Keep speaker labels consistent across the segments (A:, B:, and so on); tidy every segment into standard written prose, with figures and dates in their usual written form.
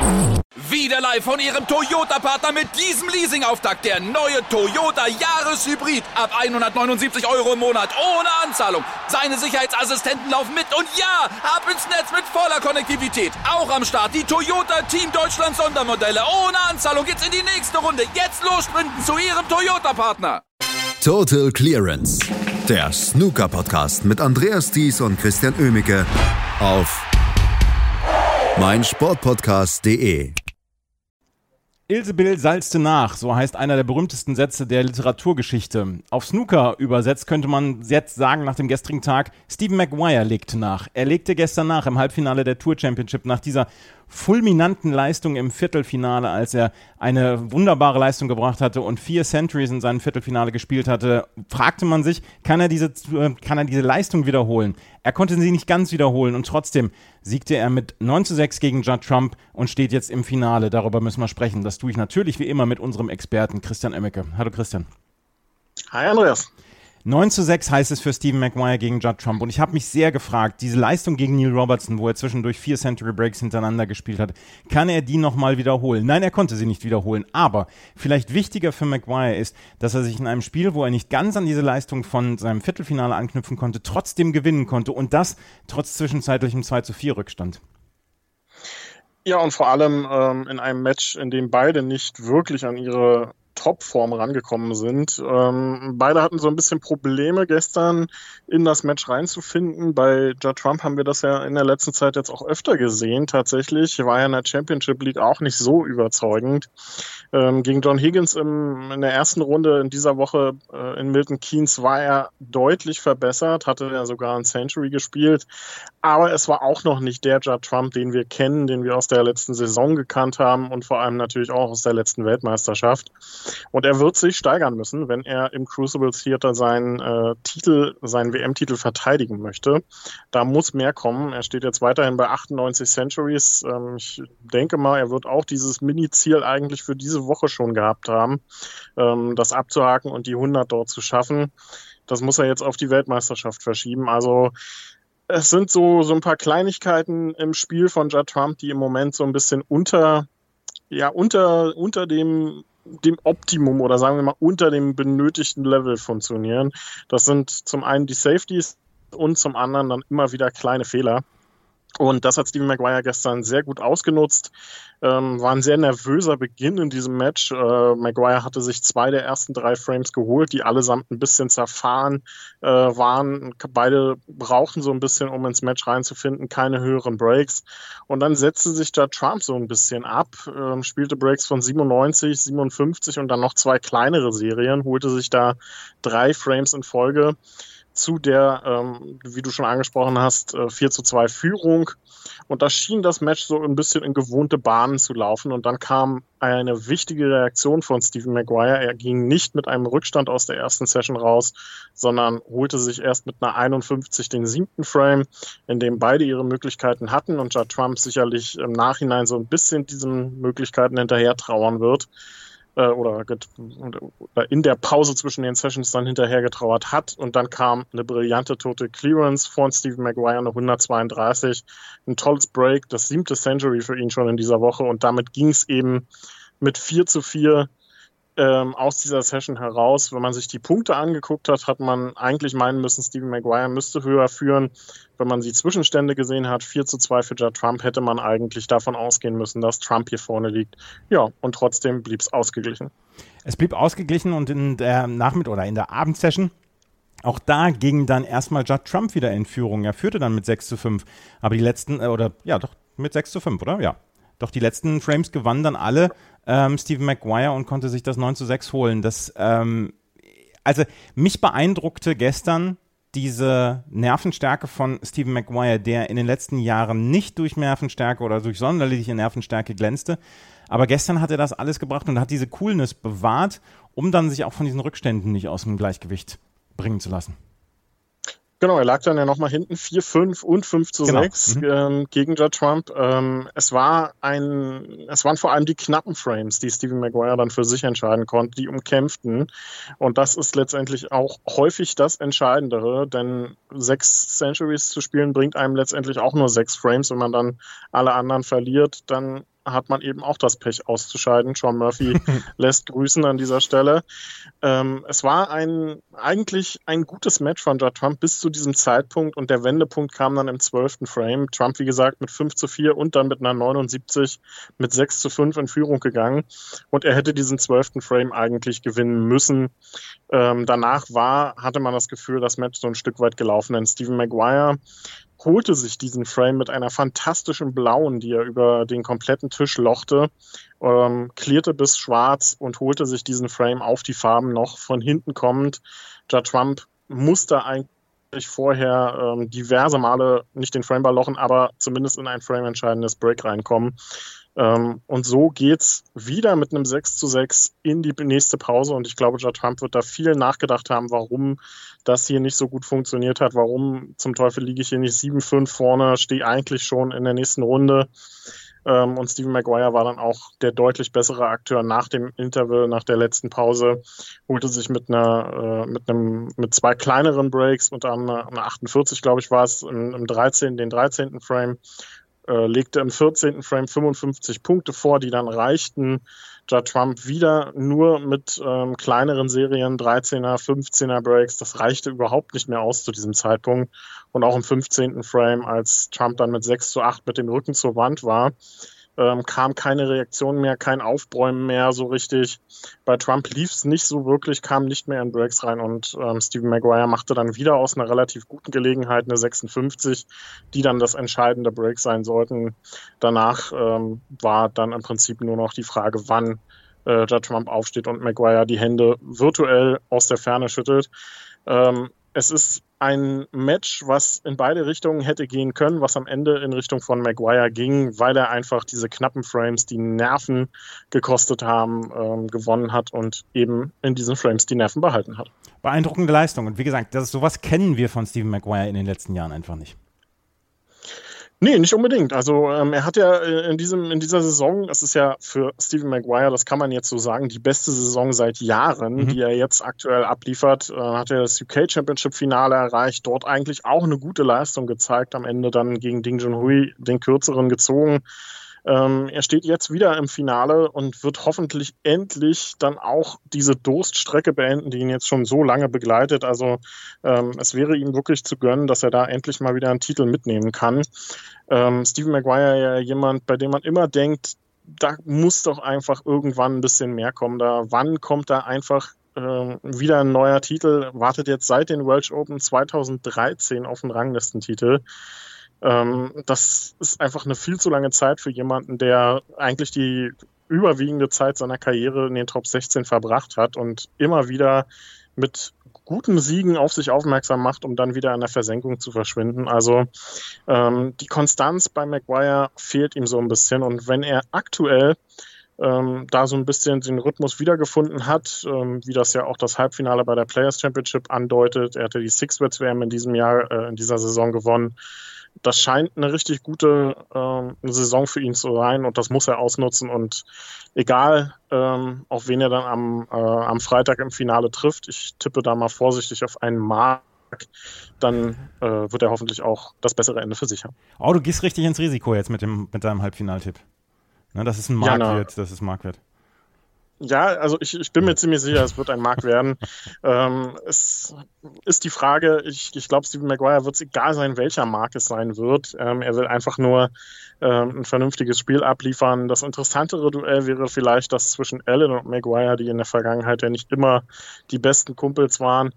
A: Wieder live von Ihrem Toyota-Partner mit diesem Leasing-Auftakt. Der neue Toyota Jahreshybrid. Ab 179 € im Monat. Ohne Anzahlung. Seine Sicherheitsassistenten laufen mit. Und ja, ab ins Netz mit voller Konnektivität. Auch am Start die Toyota Team Deutschland Sondermodelle. Ohne Anzahlung geht's in die nächste Runde. Jetzt los sprinten zu Ihrem Toyota-Partner.
B: Total Clearance. Der Snooker-Podcast mit Andreas Thies und Christian Oemicke auf meinsportpodcast.de.
C: Ilse Bill salzte nach, so heißt einer der berühmtesten Sätze der Literaturgeschichte. Auf Snooker übersetzt könnte man jetzt sagen nach dem gestrigen Tag, Stephen Maguire legte nach. Er legte gestern nach im Halbfinale der Tour Championship nach dieser fulminanten Leistung im Viertelfinale, als er eine wunderbare Leistung gebracht hatte und 4 Centuries in seinem Viertelfinale gespielt hatte, fragte man sich, kann er diese Leistung wiederholen? Er konnte sie nicht ganz wiederholen und trotzdem siegte er mit 9:6 gegen Judd Trump und steht jetzt im Finale. Darüber müssen wir sprechen. Das tue ich natürlich wie immer mit unserem Experten Christian Oemicke. Hallo Christian.
D: Hi Andreas.
C: 9:6 heißt es für Stephen Maguire gegen Judd Trump. Und ich habe mich sehr gefragt, diese Leistung gegen Neil Robertson, wo er zwischendurch 4 Century Breaks hintereinander gespielt hat, kann er die nochmal wiederholen? Nein, er konnte sie nicht wiederholen. Aber vielleicht wichtiger für Maguire ist, dass er sich in einem Spiel, wo er nicht ganz an diese Leistung von seinem Viertelfinale anknüpfen konnte, trotzdem gewinnen konnte. Und das trotz zwischenzeitlichem 2:4 Rückstand.
D: Ja, und vor allem in einem Match, in dem beide nicht wirklich an ihre Topform rangekommen sind. Beide hatten so ein bisschen Probleme gestern in das Match reinzufinden. Bei Judd Trump haben wir das ja in der letzten Zeit jetzt auch öfter gesehen. Tatsächlich war er in der Championship League auch nicht so überzeugend. Gegen John Higgins in der ersten Runde in dieser Woche in Milton Keynes war er deutlich verbessert, hatte er sogar ein Century gespielt. Aber es war auch noch nicht der Judd Trump, den wir kennen, den wir aus der letzten Saison gekannt haben und vor allem natürlich auch aus der letzten Weltmeisterschaft. Und er wird sich steigern müssen, wenn er im Crucible Theater seinen WM-Titel verteidigen möchte. Da muss mehr kommen. Er steht jetzt weiterhin bei 98 Centuries. Ich denke mal, er wird auch dieses Mini-Ziel eigentlich für diese Woche schon gehabt haben, das abzuhaken und die 100 dort zu schaffen. Das muss er jetzt auf die Weltmeisterschaft verschieben. Also es sind so ein paar Kleinigkeiten im Spiel von Judd Trump, die im Moment so ein bisschen unter dem Optimum oder sagen wir mal unter dem benötigten Level funktionieren. Das sind zum einen die Safeties und zum anderen dann immer wieder kleine Fehler. Und das hat Stephen Maguire gestern sehr gut ausgenutzt. War ein sehr nervöser Beginn in diesem Match. Maguire hatte sich 2 der ersten 3 Frames geholt, die allesamt ein bisschen zerfahren waren. Beide brauchten so ein bisschen, um ins Match reinzufinden, keine höheren Breaks. Und dann setzte sich Judd Trump so ein bisschen ab, spielte Breaks von 97, 57 und dann noch 2 kleinere Serien, holte sich da 3 Frames in Folge zu der, wie du schon angesprochen hast, 4:2 Führung. Und da schien das Match so ein bisschen in gewohnte Bahnen zu laufen. Und dann kam eine wichtige Reaktion von Stephen Maguire. Er ging nicht mit einem Rückstand aus der ersten Session raus, sondern holte sich erst mit einer 51 den 7. Frame, in dem beide ihre Möglichkeiten hatten und Judd Trump sicherlich im Nachhinein so ein bisschen diesen Möglichkeiten hinterher trauern wird. Oder in der Pause zwischen den Sessions dann hinterher getrauert hat. Und dann kam eine brillante Total Clearance von Stephen Maguire, eine 132. Ein tolles Break, das 7. Century für ihn schon in dieser Woche. Und damit ging es eben mit 4:4 aus dieser Session heraus. Wenn man sich die Punkte angeguckt hat, hat man eigentlich meinen müssen, Stephen Maguire müsste höher führen. Wenn man die Zwischenstände gesehen hat, 4:2 für Judd Trump, hätte man eigentlich davon ausgehen müssen, dass Trump hier vorne liegt. Ja, und trotzdem blieb es ausgeglichen.
C: Es blieb ausgeglichen und in der in der Abendsession, auch da ging dann erstmal Judd Trump wieder in Führung. Er führte dann mit 6:5. Aber die letzten, mit 6:5, oder? Ja. Doch die letzten Frames gewannen dann alle Stephen Maguire und konnte sich das 9:6 holen. Also mich beeindruckte gestern diese Nervenstärke von Stephen Maguire, der in den letzten Jahren nicht durch Nervenstärke oder durch sonderliche Nervenstärke glänzte. Aber gestern hat er das alles gebracht und hat diese Coolness bewahrt, um dann sich auch von diesen Rückständen nicht aus dem Gleichgewicht bringen zu lassen.
D: Genau, er lag dann ja nochmal hinten 4:5 und 5:6 gegen Judd Trump. Es waren vor allem die knappen Frames, die Stephen Maguire dann für sich entscheiden konnte, die umkämpften. Und das ist letztendlich auch häufig das Entscheidendere, denn 6 Centuries zu spielen bringt einem letztendlich auch nur 6 Frames. Wenn man dann alle anderen verliert, dann hat man eben auch das Pech auszuscheiden. Sean Murphy lässt grüßen an dieser Stelle. Es war eigentlich ein gutes Match von Judd Trump bis zu diesem Zeitpunkt und der Wendepunkt kam dann im 12. Frame. Trump, wie gesagt, mit 5:4 und dann mit einer 79 mit 6:5 in Führung gegangen und er hätte diesen 12. Frame eigentlich gewinnen müssen. Danach hatte man das Gefühl, das Match so ein Stück weit gelaufen, denn Stephen Maguire holte sich diesen Frame mit einer fantastischen Blauen, die er über den kompletten Tisch lochte, clearte bis schwarz und holte sich diesen Frame auf die Farben noch von hinten kommend. Judd Trump musste eigentlich vorher diverse Male nicht den Frame lochen, aber zumindest in ein Frame-entscheidendes Break reinkommen. Und so geht's wieder mit einem 6:6 in die nächste Pause und ich glaube, Judd Trump wird da viel nachgedacht haben, warum das hier nicht so gut funktioniert hat, warum zum Teufel liege ich hier nicht 7:5 vorne, stehe eigentlich schon in der nächsten Runde. Und Stephen Maguire war dann auch der deutlich bessere Akteur nach dem Interval, nach der letzten Pause, holte sich mit zwei kleineren Breaks und eine 48, glaube ich, war es, den 13. Frame, legte im 14. Frame 55 Punkte vor, die dann reichten. Judd Trump wieder nur mit kleineren Serien, 13er, 15er Breaks. Das reichte überhaupt nicht mehr aus zu diesem Zeitpunkt. Und auch im 15. Frame, als Trump dann mit 6:8 mit dem Rücken zur Wand war, kam keine Reaktion mehr, kein Aufbäumen mehr so richtig. Bei Trump lief es nicht so wirklich, kam nicht mehr in Breaks rein und Stephen Maguire machte dann wieder aus einer relativ guten Gelegenheit eine 56, die dann das entscheidende Break sein sollten. Danach war dann im Prinzip nur noch die Frage, wann Judd Trump aufsteht und Maguire die Hände virtuell aus der Ferne schüttelt. Es ist ein Match, was in beide Richtungen hätte gehen können, was am Ende in Richtung von Maguire ging, weil er einfach diese knappen Frames, die Nerven gekostet haben, gewonnen hat und eben in diesen Frames die Nerven behalten hat.
C: Beeindruckende Leistung. Und wie gesagt, sowas kennen wir von Stephen Maguire in den letzten Jahren einfach nicht.
D: Nee, nicht unbedingt. Also er hat ja in dieser Saison, das ist ja für Stephen Maguire, das kann man jetzt so sagen, die beste Saison seit Jahren, die er jetzt aktuell abliefert. Hat er das UK Championship Finale erreicht, dort eigentlich auch eine gute Leistung gezeigt, am Ende dann gegen Ding Junhui den kürzeren gezogen. Er steht jetzt wieder im Finale und wird hoffentlich endlich dann auch diese Durststrecke beenden, die ihn jetzt schon so lange begleitet. Also es wäre ihm wirklich zu gönnen, dass er da endlich mal wieder einen Titel mitnehmen kann. Stephen Maguire ja jemand, bei dem man immer denkt, da muss doch einfach irgendwann ein bisschen mehr kommen. Wann kommt da einfach wieder ein neuer Titel? Wartet jetzt seit den Welsh Open 2013 auf einen Ranglistentitel. Das ist einfach eine viel zu lange Zeit für jemanden, der eigentlich die überwiegende Zeit seiner Karriere in den Top 16 verbracht hat und immer wieder mit guten Siegen auf sich aufmerksam macht, um dann wieder in der Versenkung zu verschwinden. Also die Konstanz bei Maguire fehlt ihm so ein bisschen und wenn er aktuell da so ein bisschen den Rhythmus wiedergefunden hat, wie das ja auch das Halbfinale bei der Players Championship andeutet, er hatte die Six-Wets WM in diesem Jahr, in dieser Saison gewonnen. Das scheint eine richtig gute Saison für ihn zu sein und das muss er ausnutzen und egal, auf wen er dann am Freitag im Finale trifft, ich tippe da mal vorsichtig auf einen Mark, dann wird er hoffentlich auch das bessere Ende für sich haben.
C: Oh, du gehst richtig ins Risiko jetzt mit deinem Halbfinaltipp. Ne, das ist ein Marktwert, das ist Marktwert.
D: Ja, also ich bin mir ziemlich sicher, es wird ein Markt werden. Es ist die Frage, ich glaube, Stephen Maguire wird es egal sein, welcher Markt es sein wird. Er will einfach nur ein vernünftiges Spiel abliefern. Das interessantere Duell wäre vielleicht das zwischen Allen und Maguire, die in der Vergangenheit ja nicht immer die besten Kumpels waren.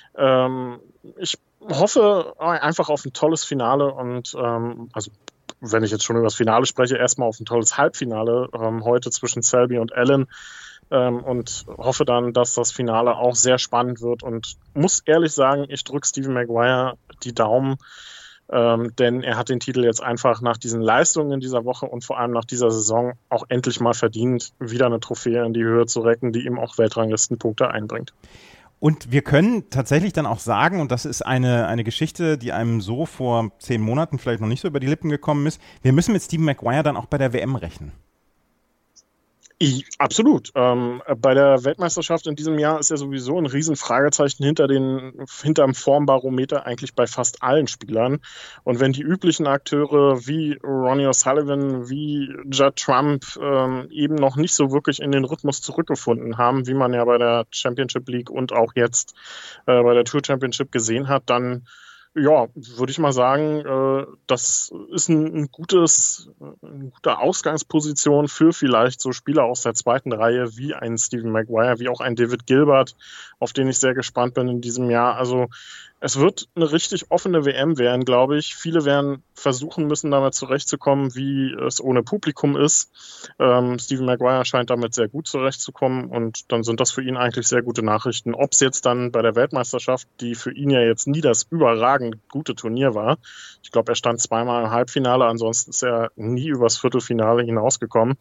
D: Ich hoffe einfach auf ein tolles Finale und also wenn ich jetzt schon über das Finale spreche, erstmal auf ein tolles Halbfinale heute zwischen Selby und Allen und hoffe dann, dass das Finale auch sehr spannend wird und muss ehrlich sagen, ich drücke Stephen Maguire die Daumen, denn er hat den Titel jetzt einfach nach diesen Leistungen in dieser Woche und vor allem nach dieser Saison auch endlich mal verdient, wieder eine Trophäe in die Höhe zu recken, die ihm auch Weltranglistenpunkte einbringt.
C: Und wir können tatsächlich dann auch sagen, und das ist eine Geschichte, die einem so vor 10 Monaten vielleicht noch nicht so über die Lippen gekommen ist, wir müssen mit Stephen Maguire dann auch bei der WM rechnen.
D: Absolut. Bei der Weltmeisterschaft in diesem Jahr ist ja sowieso ein Riesenfragezeichen hinterm Formbarometer eigentlich bei fast allen Spielern. Und wenn die üblichen Akteure wie Ronnie O'Sullivan, wie Judd Trump eben noch nicht so wirklich in den Rhythmus zurückgefunden haben, wie man ja bei der Championship League und auch jetzt bei der Tour Championship gesehen hat, dann würde ich mal sagen, das ist eine gute Ausgangsposition für vielleicht so Spieler aus der zweiten Reihe wie ein Stephen Maguire, wie auch ein David Gilbert, auf den ich sehr gespannt bin in diesem Jahr. Also es wird eine richtig offene WM werden, glaube ich. Viele werden versuchen müssen, damit zurechtzukommen, wie es ohne Publikum ist. Stephen Maguire scheint damit sehr gut zurechtzukommen und dann sind das für ihn eigentlich sehr gute Nachrichten. Ob es jetzt dann bei der Weltmeisterschaft, die für ihn ja jetzt nie das überragend gute Turnier war, ich glaube, er stand zweimal im Halbfinale, ansonsten ist er nie übers Viertelfinale hinausgekommen.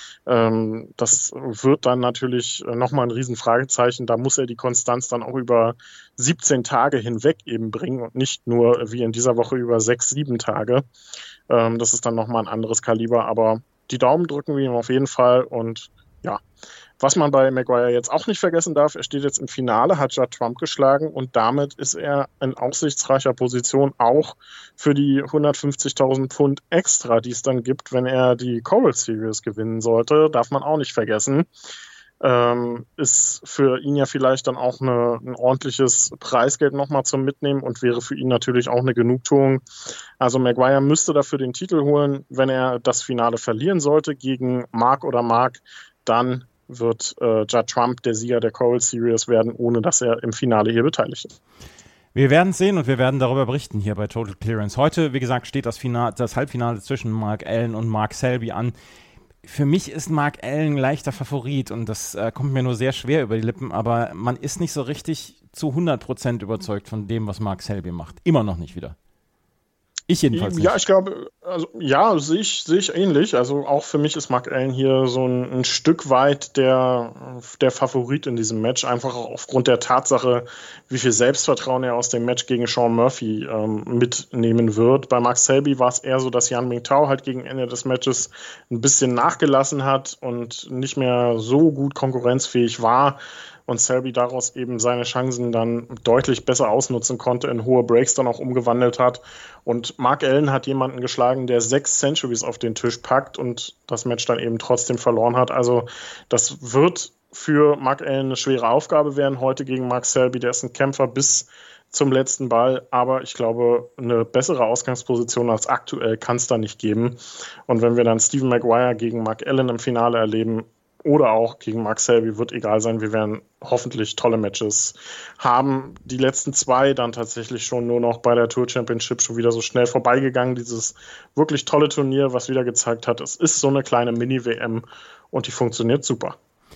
D: Das wird dann natürlich nochmal ein Riesenfragezeichen. Da muss er die Konstanz dann auch über 17 Tage hinweg eben bringen und nicht nur wie in dieser Woche über 6, 7 Tage. Das ist dann nochmal ein anderes Kaliber, aber die Daumen drücken wir ihm auf jeden Fall. Und ja, was man bei Maguire jetzt auch nicht vergessen darf, er steht jetzt im Finale, hat Judd Trump geschlagen und damit ist er in aussichtsreicher Position auch für die 150.000 Pfund extra, die es dann gibt, wenn er die Coral Series gewinnen sollte. Darf man auch nicht vergessen. Ist für ihn ja vielleicht dann auch ein ordentliches Preisgeld nochmal zum Mitnehmen und wäre für ihn natürlich auch eine Genugtuung. Also Maguire müsste dafür den Titel holen. Wenn er das Finale verlieren sollte gegen Mark oder Mark, dann wird Judd Trump der Sieger der Coral Series werden, ohne dass er im Finale hier beteiligt ist.
C: Wir werden es sehen und wir werden darüber berichten hier bei Total Clearance. Heute, wie gesagt, steht das Halbfinale zwischen Mark Allen und Mark Selby an. Für mich ist Mark Allen ein leichter Favorit und das kommt mir nur sehr schwer über die Lippen, aber man ist nicht so richtig zu 100% überzeugt von dem, was Mark Selby macht. Immer noch nicht wieder. Ich jedenfalls nicht.
D: Ja, ich glaube, sehe ich ähnlich. Also auch für mich ist Mark Allen hier so ein Stück weit der Favorit in diesem Match, einfach auch aufgrund der Tatsache, wie viel Selbstvertrauen er aus dem Match gegen Sean Murphy mitnehmen wird. Bei Mark Selby war es eher so, dass Yan Mingtao halt gegen Ende des Matches ein bisschen nachgelassen hat und nicht mehr so gut konkurrenzfähig war. Und Selby daraus eben seine Chancen dann deutlich besser ausnutzen konnte, in hohe Breaks dann auch umgewandelt hat. Und Mark Allen hat jemanden geschlagen, der 6 Centuries auf den Tisch packt und das Match dann eben trotzdem verloren hat. Also das wird für Mark Allen eine schwere Aufgabe werden, heute gegen Mark Selby. Der ist ein Kämpfer bis zum letzten Ball, aber ich glaube, eine bessere Ausgangsposition als aktuell kann es da nicht geben. Und wenn wir dann Stephen Maguire gegen Mark Allen im Finale erleben, oder auch gegen Mark Selby, wird egal sein. Wir werden hoffentlich tolle Matches haben. Die letzten 2 dann tatsächlich schon nur noch bei der Tour Championship schon wieder so schnell vorbeigegangen. Dieses wirklich tolle Turnier, was wieder gezeigt hat, es ist so eine kleine Mini-WM und die funktioniert super.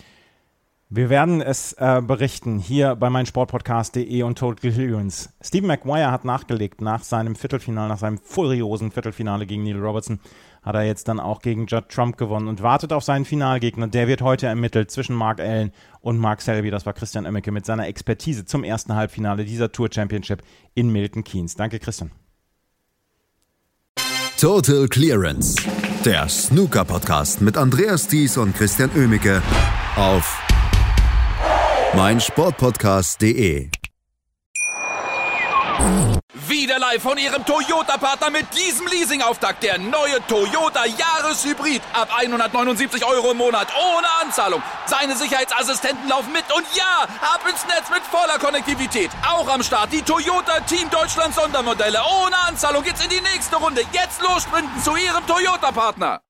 C: Wir werden es berichten hier bei meinsportpodcast.de und Total Clearance. Stephen Maguire hat nachgelegt nach seinem Viertelfinale, nach seinem furiosen Viertelfinale gegen Neil Robertson, hat er jetzt dann auch gegen Judd Trump gewonnen und wartet auf seinen Finalgegner. Der wird heute ermittelt zwischen Mark Allen und Mark Selby. Das war Christian Oemmeke mit seiner Expertise zum ersten Halbfinale dieser Tour Championship in Milton Keynes. Danke, Christian.
B: Total Clearance, der Snooker-Podcast mit Andreas Thies und Christian Oemmeke auf meinsportpodcast.de.
A: Wieder live von Ihrem Toyota-Partner mit diesem Leasing-Auftakt. Der neue Toyota Jahreshybrid. Ab 179 € im Monat. Ohne Anzahlung. Seine Sicherheitsassistenten laufen mit. Und ja, ab ins Netz mit voller Konnektivität. Auch am Start die Toyota Team Deutschland Sondermodelle. Ohne Anzahlung geht's in die nächste Runde. Jetzt los sprinten zu Ihrem Toyota-Partner.